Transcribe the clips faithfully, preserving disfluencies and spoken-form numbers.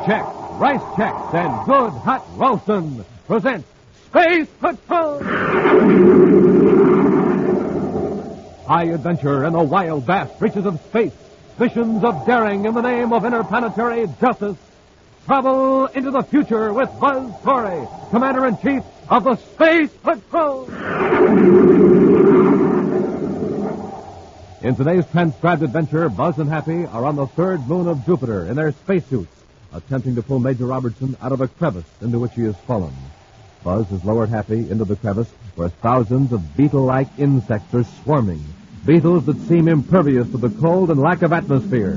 Chex, Rice Chex, and Good Hot Ralston present Space Patrol! High adventure in the wild, vast reaches of space. Missions of daring in the name of interplanetary justice. Travel into the future with Buzz Corey, Commander-in-Chief of the Space Patrol. In today's transcribed adventure, Buzz and Happy are on the third moon of Jupiter in their spacesuits, attempting to pull Major Robertson out of a crevice into which he has fallen. Buzz has lowered Happy into the crevice where thousands of beetle-like insects are swarming. Beetles that seem impervious to the cold and lack of atmosphere.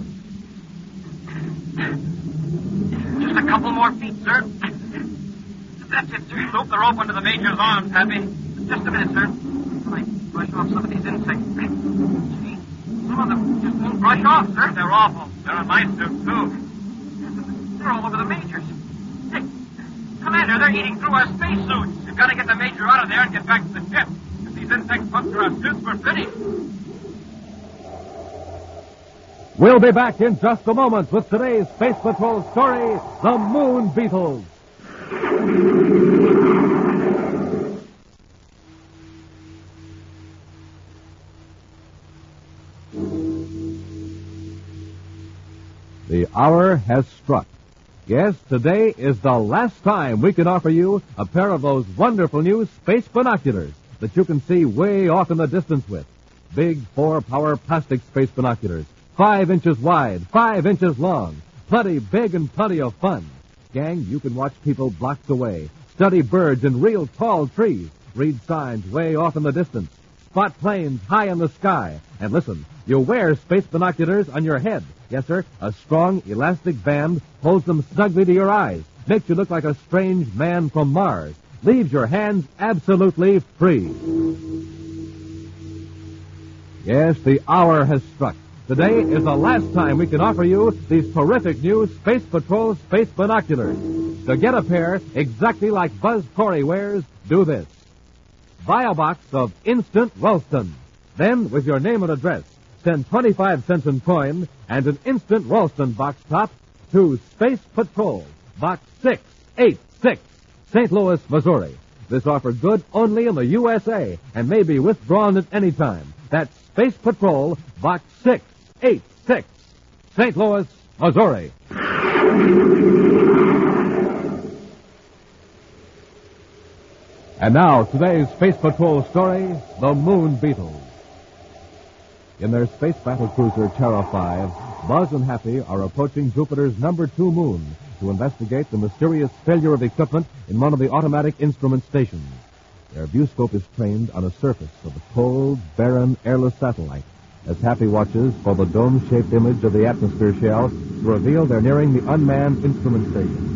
Just a couple more feet, sir. That's it, sir. Loop the rope under the Major's arms, Happy. Just a minute, sir. I brush off some of these insects. Gee, some of them just won't brush off, sir. They're awful. They're on my suit, too. They're all over the Major's. Hey, Commander, they're eating through our spacesuits. We've got to get the Major out of there and get back to the ship. If these insects puncture our suits, we're finished. We'll be back in just a moment with today's Space Patrol story, The Moon Beetles. The hour has struck. Yes, today is the last time we can offer you a pair of those wonderful new space binoculars that you can see way off in the distance with. Big four-power plastic space binoculars. Five inches wide, five inches long. Plenty big and plenty of fun. Gang, you can watch people blocks away, study birds in real tall trees, read signs way off in the distance, spot planes high in the sky, and listen, you wear space binoculars on your head. Yes, sir, a strong elastic band holds them snugly to your eyes, makes you look like a strange man from Mars, leaves your hands absolutely free. Yes, the hour has struck. Today is the last time we can offer you these terrific new Space Patrol space binoculars. To get a pair exactly like Buzz Corey wears, do this. Buy a box of Instant Ralston. Then, with your name and address, send twenty-five cents in coin and an Instant Ralston box top to Space Patrol, Box six eighty-six, Saint Louis, Missouri. This offer good only in the U S A and may be withdrawn at any time. That's Space Patrol, Box six eighty-six, Saint Louis, Missouri. And now, today's Space Patrol story, The Moon Beetles. In their space battle cruiser, Terra five, Buzz and Happy are approaching Jupiter's number two moon to investigate the mysterious failure of equipment in one of the automatic instrument stations. Their viewscope is trained on a surface of a cold, barren, airless satellite as Happy watches for the dome-shaped image of the atmosphere shell to reveal they're nearing the unmanned instrument station.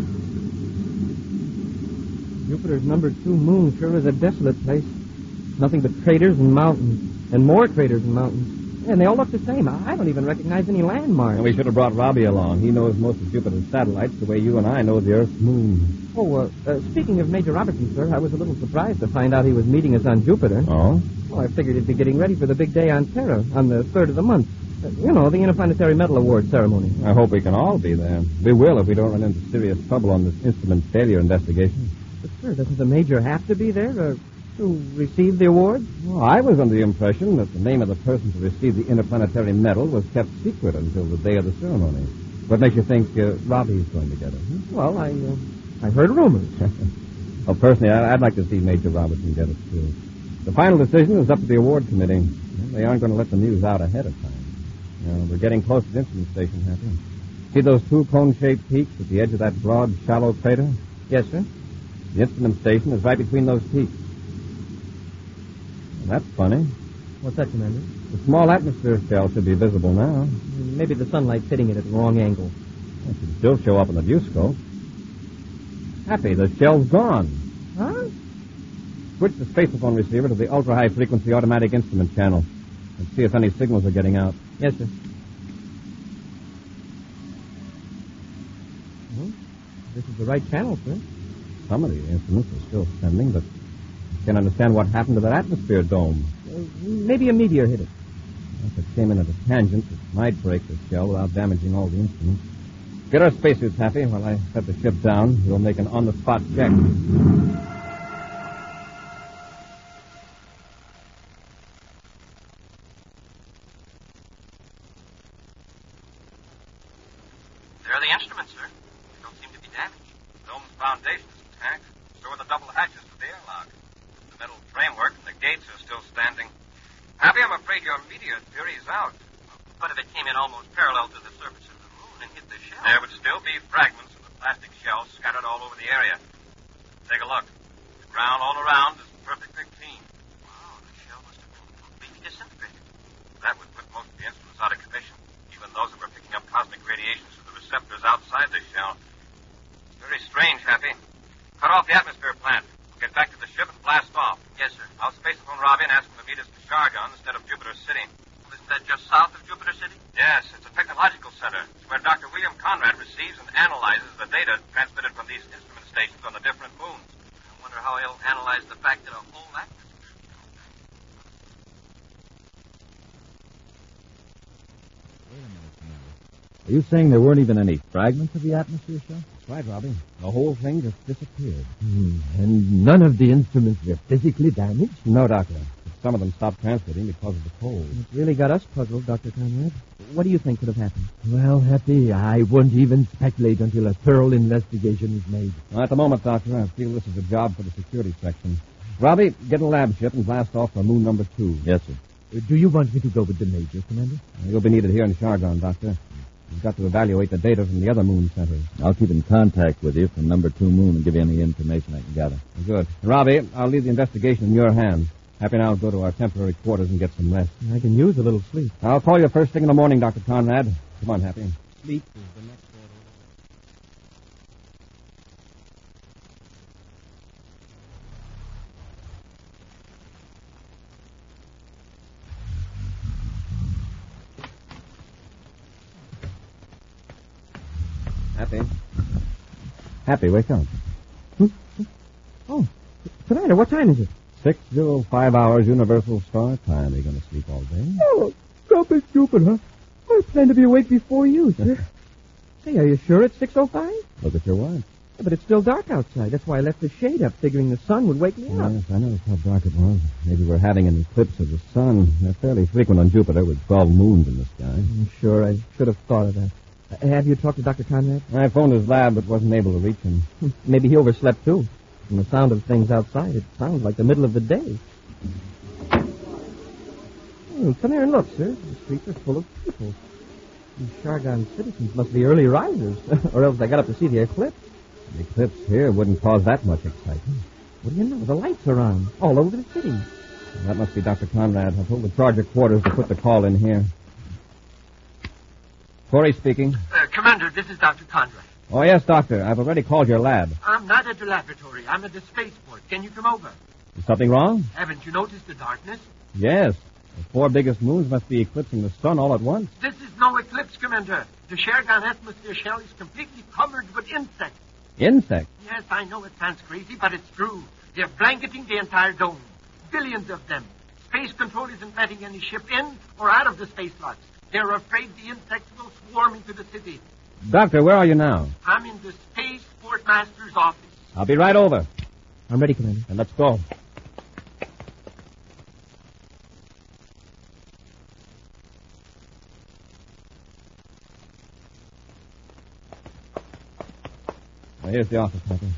Jupiter's number two moon sure is a desolate place. Nothing but craters and mountains, and more craters and mountains. And they all look the same. I don't even recognize any landmarks. And we should have brought Robbie along. He knows most of Jupiter's satellites the way you and I know the Earth's moon. Oh, uh, uh, speaking of Major Robertson, sir, I was a little surprised to find out he was meeting us on Jupiter. Oh? Well, I figured he'd be getting ready for the big day on Terra on the third of the month. Uh, you know, the Interplanetary Medal Award ceremony. I hope we can all be there. We will if we don't run into serious trouble on this instrument failure investigation. But, sir, doesn't the Major have to be there to, to receive the award? Well, I was under the impression that the name of the person to receive the Interplanetary Medal was kept secret until the day of the ceremony. What makes you think uh, Robbie's going to get it? Hmm? Well, I uh, I heard rumors. Well, personally, I, I'd like to see Major Robertson get it, too. The final decision is up to the award committee. Well, they aren't going to let the news out ahead of time. You know, we're getting close to the instrument station, Happy. See those two cone-shaped peaks at the edge of that broad, shallow crater? Yes, sir. The instrument station is right between those peaks. Well, that's funny. What's that, Commander? The small atmosphere shell should be visible now. Maybe the sunlight's hitting it at the wrong angle. It should still show up in the viewscope. Happy, the shell's gone. Huh? Switch the spacephone receiver to the ultra-high frequency automatic instrument channel and see if any signals are getting out. Yes, sir. Well, this is the right channel, sir. Some of the instruments are still sending, but I can't understand what happened to that atmosphere dome. Uh, maybe a meteor hit it. If it came in at a tangent, it might break the shell without damaging all the instruments. Get our spacesuits, Happy, while I set the ship down. We'll make an on-the-spot check. There are the instruments, sir. They don't seem to be damaged. The dome's foundation is intact. So are the double hatches to the airlock. The metal framework and the gates are still standing. Happy, I'm afraid your meteor theory is out. But if it came in almost parallel to the surface of the moon and hit the shell... There would still be fragments of the plastic shell scattered all over the area. Take a look. The ground all around is perfectly clean. Wow, the shell must have been completely disintegrated. That would put most of the instruments out of commission, even those that were picking up cosmic radiations through the receptors outside the shell. It's very strange, Happy. Cut off the atmosphere plant. We'll get back to the ship and blast off. Yes, sir. I'll spacephone Robbie and ask him to meet us to Chargon instead of Jupiter City. Isn't that just south of Jupiter City? Yes, it's a technological center. It's where Doctor William Conrad receives and analyzes the data transmitted from these instrument stations on the different moons. I wonder how he'll analyze the fact that a whole atmosphere... Wait a minute, Commander. Are you saying there weren't even any fragments of the atmosphere shell? That's right, Robbie. The whole thing just disappeared. Hmm. And none of the instruments were physically damaged? No, Doctor. Some of them stopped transmitting because of the cold. It really got us puzzled, Doctor Conrad. What do you think could have happened? Well, Happy, I won't even speculate until a thorough investigation is made. Well, at the moment, Doctor, I feel this is a job for the security section. Robbie, get a lab ship and blast off for moon number two. Yes, sir. Uh, do you want me to go with the Major, Commander? You'll be needed here in Chargon, Doctor. You've got to evaluate the data from the other moon centers. I'll keep in contact with you from number two moon and give you any information I can gather. Good. Robbie, I'll leave the investigation in your hands. Happy and I'll go to our temporary quarters and get some rest. I can use a little sleep. I'll call you first thing in the morning, Doctor Conrad. Come on, Happy. Sleep is the next order. Happy. Happy, wake up. Hmm? Oh, Commander, what time is it? Six zero five hours Universal Star Time. Are you going to sleep all day? Oh, stop it, stupid, huh? I plan to be awake before you, sir. Hey, are you sure it's six oh five? Look at your watch. Yeah, but it's still dark outside. That's why I left the shade up, figuring the sun would wake me up. Yes, I noticed how dark it was. Maybe we're having an eclipse of the sun. They're fairly frequent on Jupiter with twelve moons in the sky. I'm sure I should have thought of that. Uh, have you talked to Doctor Conrad? I phoned his lab, but wasn't able to reach him. Maybe he overslept, too. From the sound of things outside, it sounds like the middle of the day. Oh, come here and look, sir. The streets are full of people. These Chargon citizens must be early risers, or else they got up to see the eclipse. The eclipse here wouldn't cause that much excitement. What do you know? The lights are on, all over the city. Well, that must be Doctor Conrad. I told the charger quarters to put the call in here. Corey speaking. Uh, Commander, this is Doctor Conrad. Oh, yes, Doctor. I've already called your lab. I'm not at the laboratory. I'm at the spaceport. Can you come over? Is something wrong? Haven't you noticed the darkness? Yes. The four biggest moons must be eclipsing the sun all at once. This is no eclipse, Commander. The Chargon atmosphere shell is completely covered with insects. Insects? Yes, I know it sounds crazy, but it's true. They're blanketing the entire dome. Billions of them. Space Control isn't letting any ship in or out of the space locks. They're afraid the insects will swarm into the city. Doctor, where are you now? I'm in the Spaceport Master's office. I'll be right over. I'm ready, Commander. And let's go. Now, here's the office, Doctor.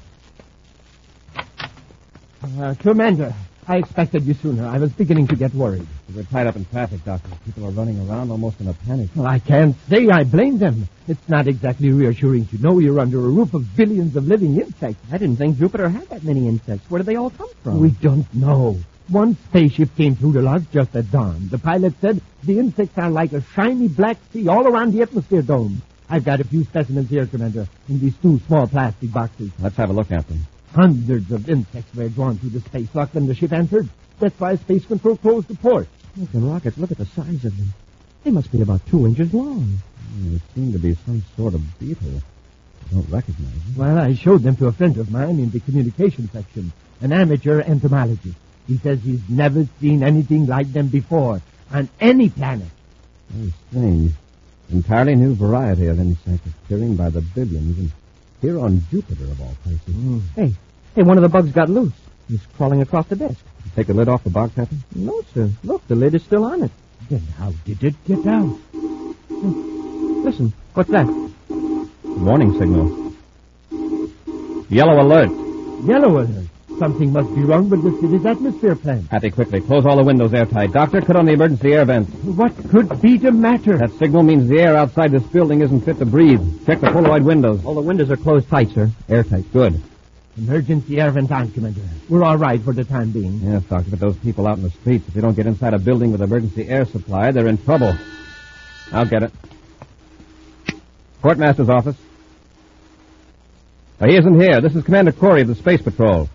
Uh, Commander, I expected you sooner. I was beginning to get worried. We're tied up in traffic, Doctor. People are running around almost in a panic. Well, I can't say I blame them. It's not exactly reassuring to know you're under a roof of billions of living insects. I didn't think Jupiter had that many insects. Where did they all come from? We don't know. One spaceship came through the lodge just at dawn. The pilot said the insects are like a shiny black sea all around the atmosphere dome. I've got a few specimens here, Commander, in these two small plastic boxes. Let's have a look at them. Hundreds of insects were drawn through the space lock when the ship entered. That's why Space Control closed the port. Look, and Rockets, look at the size of them. They must be about two inches long. Mm, they seem to be some sort of beetle. I don't recognize them. Well, I showed them to a friend of mine in the communication section, an amateur entomologist. He says he's never seen anything like them before on any planet. Very strange. Entirely new variety of insect appearing by the billions, and here on Jupiter, of all places. Mm. Hey, hey, one of the bugs got loose. He's crawling across the desk. Take the lid off the box, Captain? No, sir. Look, the lid is still on it. Then how did it get out? Listen, what's that? Warning signal. Yellow alert. Yellow alert. Something must be wrong with the city's atmosphere plant. Happy, quickly. Close all the windows airtight. Doctor, cut on the emergency air vents. What could be the matter? That signal means the air outside this building isn't fit to breathe. Check the Polaroid windows. All the windows are closed tight, sir. Airtight. Good. Emergency air vent on, Commander. We're all right for the time being. Yes, Doctor, but those people out in the streets, if they don't get inside a building with emergency air supply, they're in trouble. I'll get it. Quartermaster's office. Oh, he isn't here. This is Commander Corey of the Space Patrol.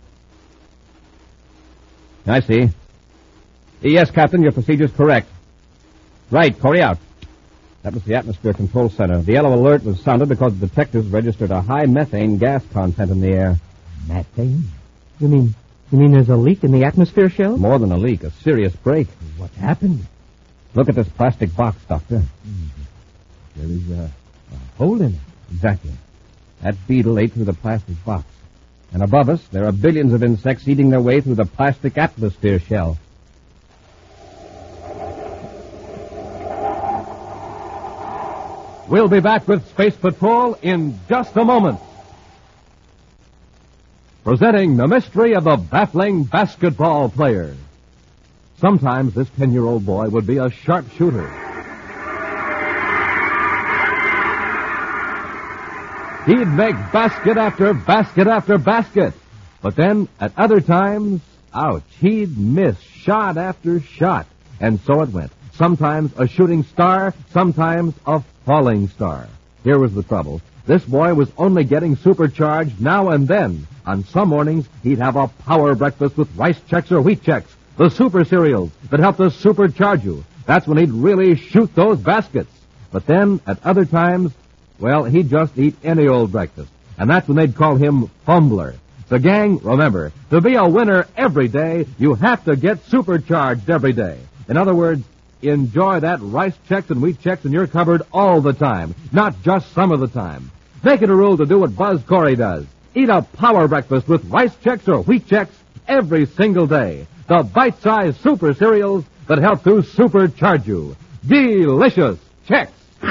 I see. Yes, Captain, your procedure's correct. Right, Corey out. That was the Atmosphere Control Center. The yellow alert was sounded because the detectives registered a high methane gas content in the air. Methane? You mean, you mean there's a leak in the atmosphere shell? More than a leak, a serious break. What happened? Look at this plastic box, Doctor. Mm-hmm. There is a, a hole in it. Exactly. That beetle ate through the plastic box. And above us, there are billions of insects eating their way through the plastic atmosphere shell. We'll be back with Space Patrol in just a moment. Presenting the mystery of the baffling basketball player. Sometimes this ten-year-old boy would be a sharpshooter. He'd make basket after basket after basket. But then, at other times, ouch, he'd miss shot after shot. And so it went. Sometimes a shooting star, sometimes a falling star. Here was the trouble. This boy was only getting supercharged now and then. On some mornings, he'd have a power breakfast with rice checks or wheat checks, the super cereals that help to supercharge you. That's when he'd really shoot those baskets. But then, at other times, well, he'd just eat any old breakfast. And that's when they'd call him Fumbler. So, gang, remember, to be a winner every day, you have to get supercharged every day. In other words, enjoy that rice checks and wheat checks in your cupboard all the time, not just some of the time. Make it a rule to do what Buzz Corey does. Eat a power breakfast with rice checks or wheat checks every single day. The bite-sized super cereals that help to supercharge you. Delicious checks.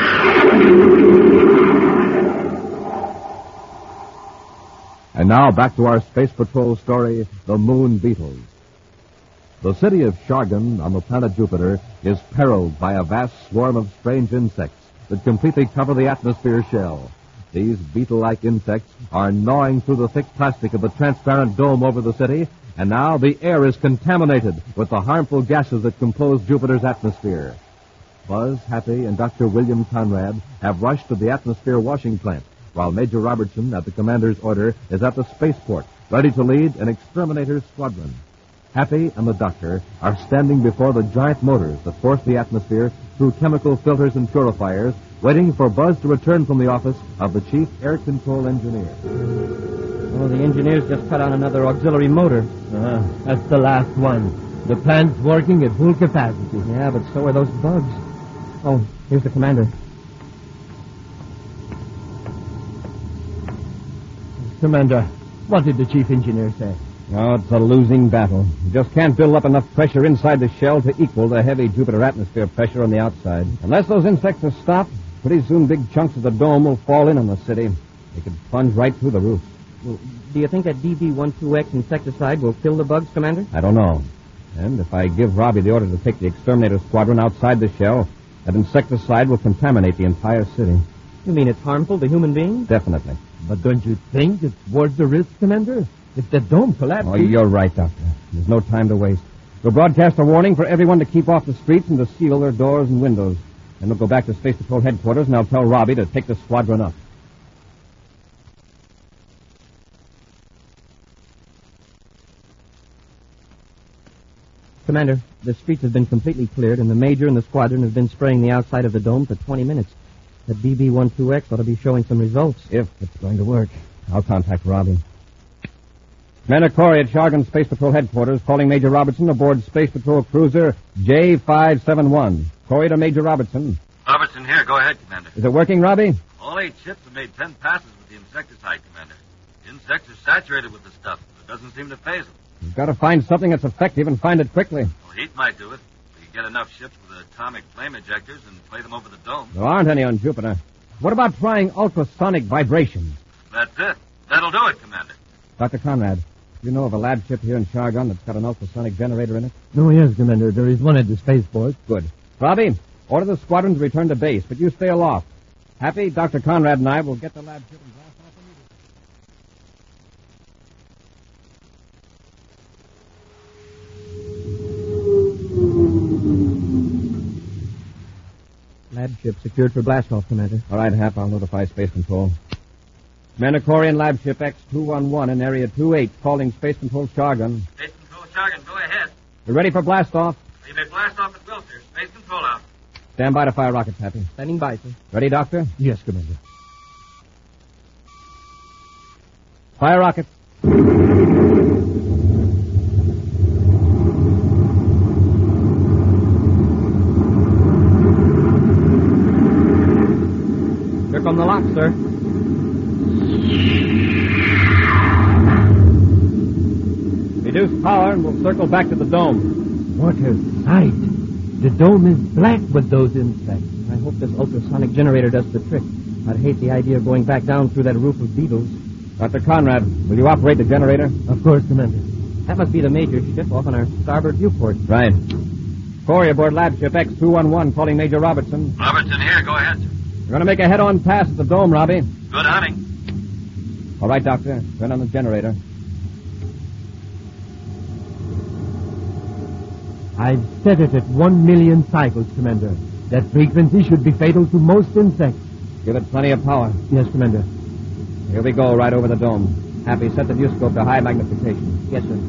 And now back to our Space Patrol story, The Moon Beetles. The city of Shargan on the planet Jupiter is perilled by a vast swarm of strange insects that completely cover the atmosphere shell. These beetle-like insects are gnawing through the thick plastic of the transparent dome over the city, and now the air is contaminated with the harmful gases that compose Jupiter's atmosphere. Buzz, Happy, and Doctor William Conrad have rushed to the atmosphere washing plant, while Major Robertson, at the commander's order, is at the spaceport, ready to lead an exterminator's squadron. Happy and the doctor are standing before the giant motors that force the atmosphere through chemical filters and purifiers, waiting for Buzz to return from the office of the chief air control engineer. Oh, the engineers just cut on another auxiliary motor. Uh, that's the last one. The plant's working at full capacity. Yeah, but so are those bugs. Oh, here's the commander. Commander, what did the chief engineer say? Oh, it's a losing battle. You just can't build up enough pressure inside the shell to equal the heavy Jupiter atmosphere pressure on the outside. Unless those insects are stopped, pretty soon big chunks of the dome will fall in on the city. They could plunge right through the roof. Well, do you think that D B twelve X insecticide will kill the bugs, Commander? I don't know. And if I give Robbie the order to take the exterminator squadron outside the shell, that insecticide will contaminate the entire city. You mean it's harmful to human beings? Definitely. But don't you think it's worth the risk, Commander? If the dome collapses... Oh, you're right, Doctor. There's no time to waste. We'll broadcast a warning for everyone to keep off the streets and to seal their doors and windows. Then we'll go back to Space Patrol headquarters, and I'll tell Robbie to take the squadron up. Commander, the streets have been completely cleared, and the Major and the squadron have been spraying the outside of the dome for twenty minutes. The D B twelve X ought to be showing some results. If it's going to work. I'll contact Robbie. Commander Corey at Shargan Space Patrol headquarters, calling Major Robertson aboard Space Patrol cruiser J five seven one. Corey to Major Robertson. Robertson here. Go ahead, Commander. Is it working, Robbie? All eight ships have made ten passes with the insecticide, Commander. The insects are saturated with the stuff. It doesn't seem to phase them. You've got to find something that's effective and find it quickly. Well, heat might do it. We can get enough ships with atomic flame ejectors and play them over the dome. There aren't any on Jupiter. What about trying ultrasonic vibrations? That's it. That'll do it, Commander. Doctor Conrad, do you know of a lab ship here in Chargon that's got an ultrasonic generator in it? No, yes, Commander. There is one at the spaceport. Good. Robbie, order the squadron to return to base, but you stay aloft. Happy, Doctor Conrad and I will get the lab ship and blast off immediately. Lab ship secured for blast-off, Commander. All right, Hap, I'll notify Space Control. Commander Corey and lab ship X two one one in area two eight, calling Space Control Chargon. Space Control Chargon, go ahead. You're ready for blast-off? You may blast off at will, sir. Space Control out. Stand by to fire rockets, Happy. Standing by, sir. Ready, Doctor? Yes, Commander. Fire rockets. Here come the locks, sir. Reduce power and we'll circle back to the dome. What a sight. The dome is black with those insects. I hope this ultrasonic generator does the trick. I'd hate the idea of going back down through that roof of beetles. Doctor Conrad, will you operate the generator? Of course, Commander. That must be the major ship off on our starboard viewport. Right. Corey aboard lab ship X two one one, calling Major Robertson. Robertson here. Go ahead, sir. We're going to make a head-on pass at the dome, Robbie. Good hunting. All right, Doctor. Turn on the generator. I've set it at one million cycles, Commander. That frequency should be fatal to most insects. Give it plenty of power. Yes, Commander. Here we go, right over the dome. Happy, set the viewscope to high magnification. Yes, sir.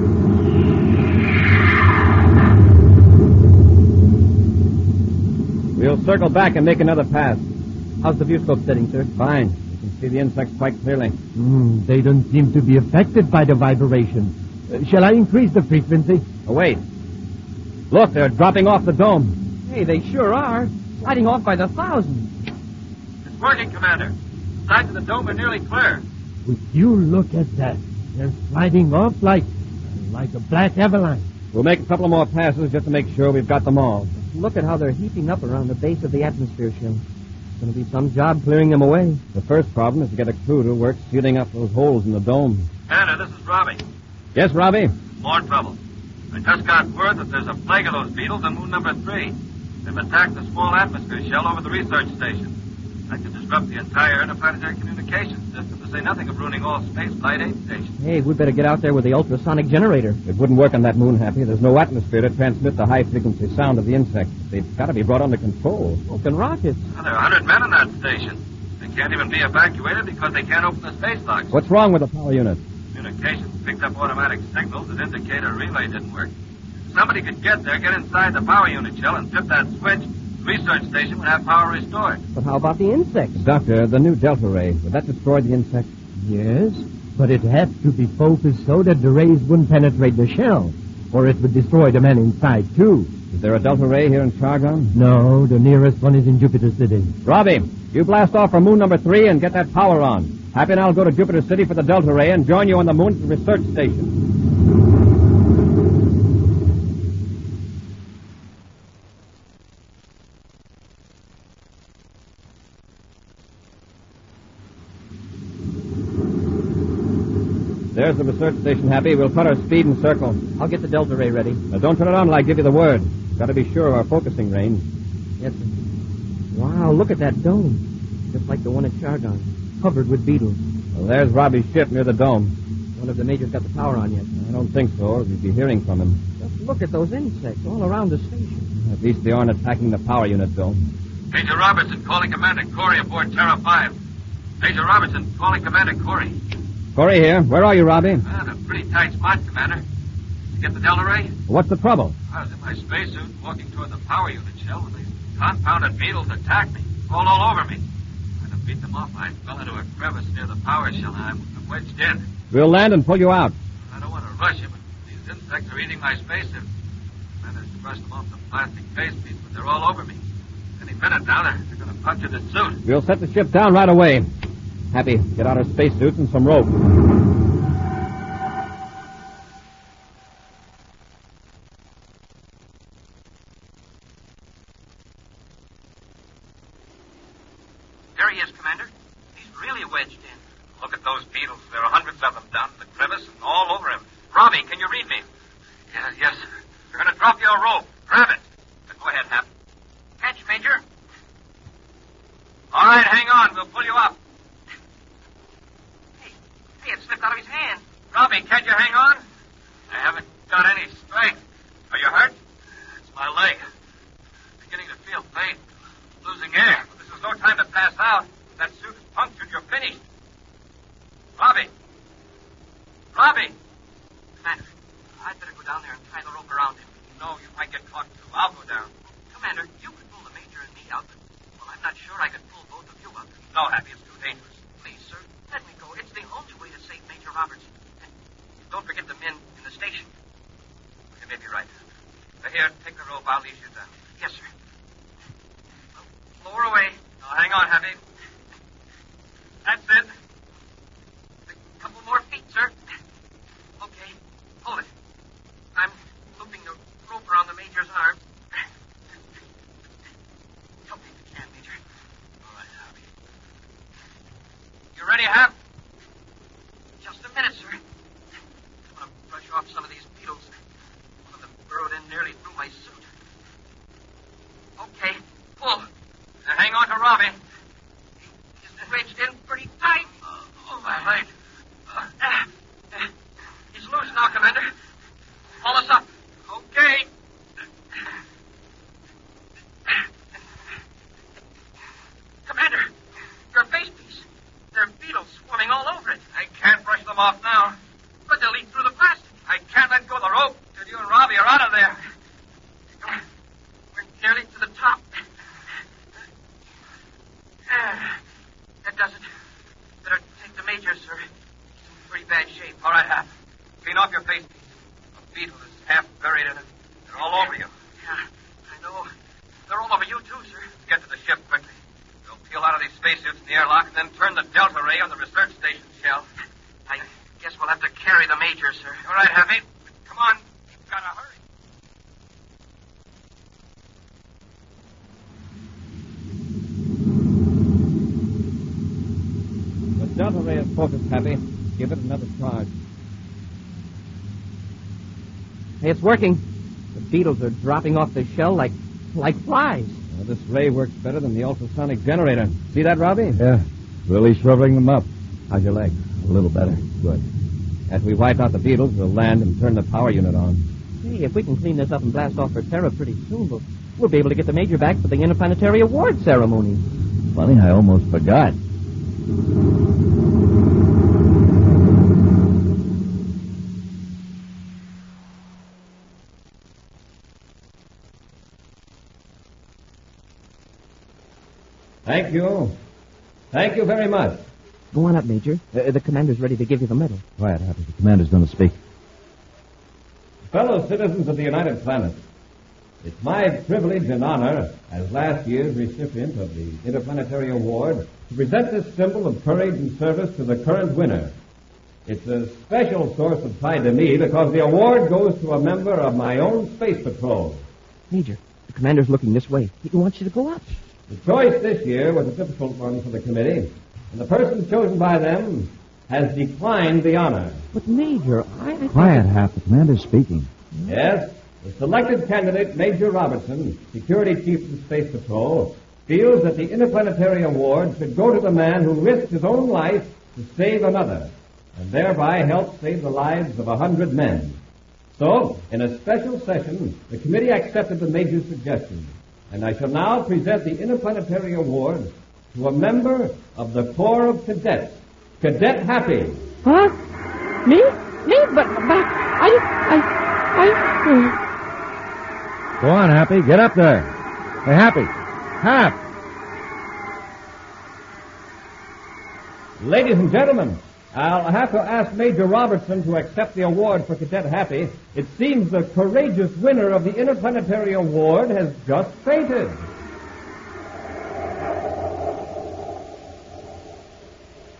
We'll circle back and make another pass. How's the viewscope setting, sir? Fine. You can see the insects quite clearly. Mm, they don't seem to be affected by the vibration. Uh, shall I increase the frequency? Oh, wait. Look, they're dropping off the dome. Hey, they sure are. Sliding off by the thousands. It's working, Commander. The sides of the dome are nearly clear. Would you look at that? They're sliding off like, like a black avalanche. We'll make a couple more passes just to make sure we've got them all. Look at how they're heaping up around the base of the atmosphere shell. It's going to be some job clearing them away. The first problem is to get a crew to work sealing up those holes in the dome. Commander, this is Robbie. Yes, Robbie? More trouble. I just got word that there's a plague of those beetles on moon number three. They've attacked the small atmosphere shell over the research station. That could disrupt the entire interplanetary communications system, to say nothing of ruining all space flight aid stations. Hey, we'd better get out there with the ultrasonic generator. It wouldn't work on that moon, Happy. There's no atmosphere to transmit the high-frequency sound of the insects. They've got to be brought under control. Smoking rockets. Well, there are one hundred men on that station. They can't even be evacuated because they can't open the space locks. What's wrong with the power unit? Communications picked up automatic signals that indicate a relay didn't work. If somebody could get there, get inside the power unit shell, and flip that switch, the research station would have power restored. But how about the insects? Doctor, the new Delta Ray, would that destroy the insects? Yes, but it has to be focused so that the rays wouldn't penetrate the shell, or it would destroy the men inside, too. Is there a Delta Ray here in Chargon? No, the nearest one is in Jupiter City. Robbie, you blast off from moon number three and get that power on. Happy and I'll go to Jupiter City for the Delta Ray and join you on the moon at the research station. There's the research station, Happy. We'll cut our speed and circle. I'll get the Delta Ray ready. Now, don't turn it on till I give you the word. Got to be sure of our focusing range. Yes, sir. Wow, look at that dome. Just like the one at Chargon. Covered with beetles. Well, there's Robbie's ship near the dome. One of the majors got the power on yet. I don't think so, or we'd be hearing from him. Just look at those insects all around the station. At least they aren't attacking the power unit dome. Major Robertson calling Commander Corey aboard Terra five. Major Robertson calling Commander Corey. Corey here. Where are you, Robbie? Ah, a pretty tight spot, Commander. Did you get the Delta Ray? What's the trouble? I was in my spacesuit walking toward the power unit shell when these confounded beetles attacked me. Crawled all over me. Trying to beat them off, I fell into a crevice near the power shell and I'm I'm wedged in. We'll land and pull you out. I don't want to rush you, but these insects are eating my spacesuit. I managed to brush them off the plastic face piece, but they're all over me. Any minute now, they're, they're going to puncture the suit. We'll set the ship down right away. Happy, get out our spacesuits and some rope. There he is, Commander. He's really wedged in. Look at those beetles. There are hundreds of them down in the crevice and all over him. Robbie, can you read me? Yeah, yes, sir. They're going to drop you a rope. Grab it. Now, go ahead, Hap. Catch, Major. All right, hang on. We'll pull you up. Hey, hey, it slipped out of his hand. Robbie, can't you hang on? I haven't got any strength. Are you hurt? It's my leg. I'm beginning to feel pain. Losing air. But this is no time to pass out. That suit is punctured. You're finished. Robbie. Robbie. Commander, I'd better go down there and tie the rope around him. No, you might get caught, too. I'll go down. Commander, you could pull the Major and me out, but, well, I'm not sure I could pull both of you up. No, Happy, it's too dangerous. Please, sir, let me go. It's the only way to save Major Robertson. And don't forget the men in the station. You may be right. Uh, here, take the rope. I'll lead you down. Yes, sir. Well, lower away. Now, hang on, Happy. That's it. A couple more feet, sir. Okay, hold it. I'm looping the rope around the Major's arm. Help me if you can, Major. All right, Happy. You ready, Hap? Just a minute, sir. I want to brush off some of these beetles. One of them burrowed in nearly through my suit. Okay, pull. Now, hang on to Robbie. He's wedged in pretty tight. Oh, oh my leg. Uh, uh, he's loose now, Commander. Haul us up. Okay. Commander, your face piece. There are beetles swarming all over it. I can't brush them off now. But they'll eat through the plastic. I can't let go of the rope till you and Robbie are out of there. We're nearly to the top. Ah, that does it. Better take the Major, sir. He's in pretty bad shape. All right, Hap. Clean off your face piece. A beetle is half buried in it. They're all over you. Yeah, I know. They're all over you, too, sir. Let's get to the ship quickly. We'll peel out of these spacesuits in the airlock and then turn the Delta Ray on the research station shell. I guess we'll have to carry the Major, sir. All right, Happy. Come on. You've got to hurry. The Delta Ray is focused, Happy. Give it another charge. Hey, it's working. The beetles are dropping off the shell like like flies. Well, this ray works better than the ultrasonic generator. See that, Robbie? Yeah, really shriveling them up. How's your leg? A little better. Good. After we wipe out the beetles, we'll land and turn the power unit on. Hey, if we can clean this up and blast off for Terra pretty soon, we'll, we'll be able to get the Major back for the Interplanetary Award ceremony. Funny, I almost forgot. Thank you. Thank you very much. Go on up, Major. Uh, the commander's ready to give you the medal. Quiet, Happy. The commander's going to speak. Fellow citizens of the United Planets, it's my privilege and honor as last year's recipient of the Interplanetary Award to present this symbol of courage and service to the current winner. It's a special source of pride to me because the award goes to a member of my own space patrol. Major, the commander's looking this way. He wants you to go up. The choice this year was a difficult one for the committee, and the person chosen by them has declined the honor. But, Major, I... I Quiet, Hap. The commander's speaking. Yes, the selected candidate, Major Robertson, Security Chief of the Space Patrol, feels that the Interplanetary Award should go to the man who risked his own life to save another, and thereby help save the lives of a hundred men. So, in a special session, the committee accepted the Major's suggestion, and I shall now present the Interplanetary Award to a member of the Corps of Cadets, Cadet Happy. Huh? Me? Me? But, but, I, I, I... Go on, Happy. Get up there. Hey, Happy. Hap. Ladies and gentlemen, I'll have to ask Major Robertson to accept the award for Cadet Happy. It seems the courageous winner of the Interplanetary Award has just fainted.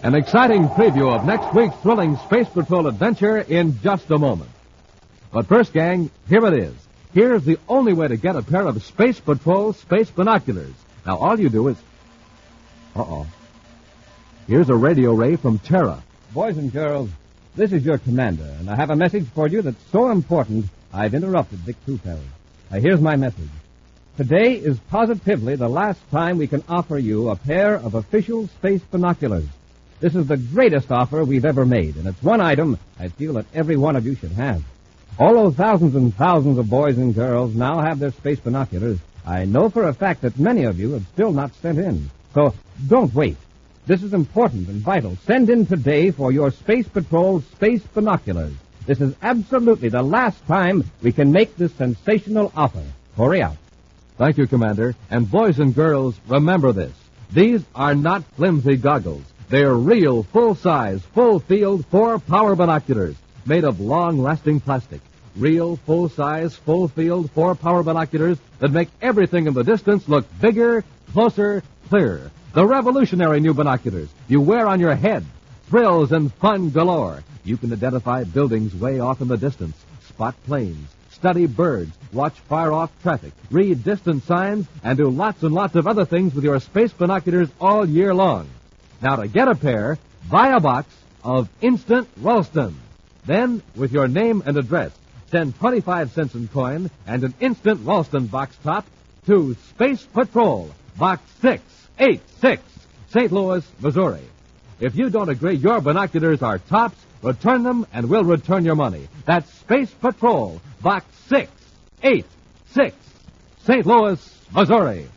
An exciting preview of next week's thrilling Space Patrol adventure in just a moment. But first, gang, here it is. Here's the only way to get a pair of Space Patrol space binoculars. Now, all you do is... Uh-oh. Here's a radio ray from Terra. Boys and girls, this is your commander, and I have a message for you that's so important I've interrupted Dick Tufeld. Now, here's my message. Today is positively the last time we can offer you a pair of official space binoculars. This is the greatest offer we've ever made, and it's one item I feel that every one of you should have. All those thousands and thousands of boys and girls now have their space binoculars. I know for a fact that many of you have still not sent in. So don't wait. This is important and vital. Send in today for your Space Patrol space binoculars. This is absolutely the last time we can make this sensational offer. Hurry out. Thank you, Commander. And boys and girls, remember this. These are not flimsy goggles. They're real, full-size, full-field, four-power binoculars made of long-lasting plastic. Real, full-size, full-field, four-power binoculars that make everything in the distance look bigger, closer, clearer. The revolutionary new binoculars you wear on your head. Thrills and fun galore. You can identify buildings way off in the distance, spot planes, study birds, watch far-off traffic, read distant signs, and do lots and lots of other things with your space binoculars all year long. Now, to get a pair, buy a box of Instant Ralston. Then, with your name and address, send twenty-five cents in coin and an Instant Ralston box top to Space Patrol, Box six eighty-six, Saint Louis, Missouri. If you don't agree your binoculars are tops, return them and we'll return your money. That's Space Patrol, Box six eighty-six, Saint Louis, Missouri.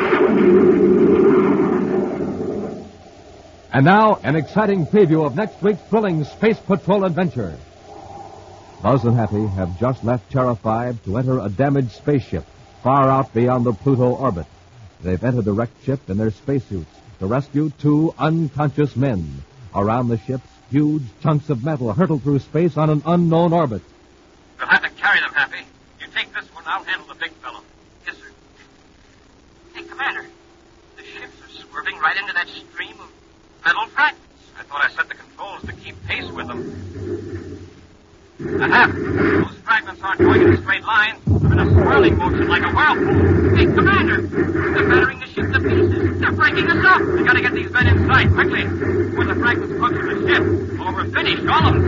And now, an exciting preview of next week's thrilling Space Patrol adventure. Buzz and Happy have just left Terra five to enter a damaged spaceship far out beyond the Pluto orbit. They've entered the wrecked ship in their spacesuits to rescue two unconscious men. Around the ship, huge chunks of metal hurtle through space on an unknown orbit. We'll have to carry them, Happy. You take this one, I'll handle the big fellow. Yes, sir. Hey, Commander, the ships are swerving right into that stream of metal fragments. I thought I set the controls to keep pace with them. I have. Those fragments aren't going in a straight line. They're in a swirling motion like a whirlpool. Hey, Commander, they're battering the ship to pieces. They're breaking us up. We gotta get these men inside quickly. When the fragments puncture the ship, or we're finished, all of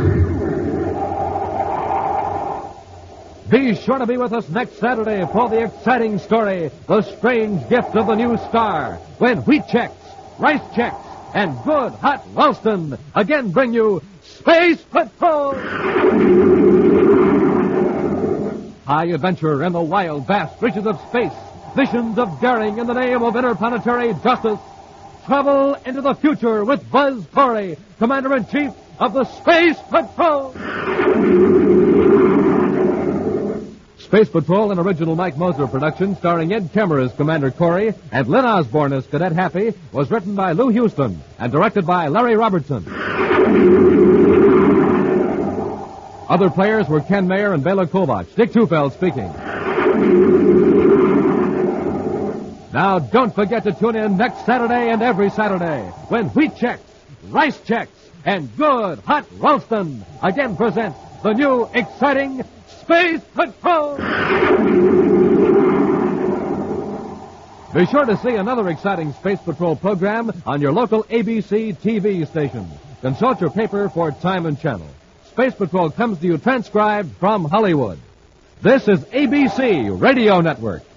us. Be sure to be with us next Saturday for the exciting story, The Strange Gift of the New Star, when wheat checks, rice checks, and good hot Ralston again bring you Space Patrol! High adventure in the wild, vast reaches of space. Missions of daring in the name of interplanetary justice. Travel into the future with Buzz Corey, Commander-in-Chief of the Space Patrol! Space Patrol, an original Mike Moser production starring Ed Kemmer as Commander Corey and Lynn Osborne as Cadet Happy, was written by Lou Houston and directed by Larry Robertson. Other players were Ken Mayer and Bela Kovach. Dick Tufeld speaking. Now, don't forget to tune in next Saturday and every Saturday when wheat checks, rice checks, and good hot Ralston again present the new exciting Space Patrol! Be sure to see another exciting Space Patrol program on your local A B C T V station. Consult your paper for time and channel. Space Patrol comes to you transcribed from Hollywood. This is A B C Radio Network.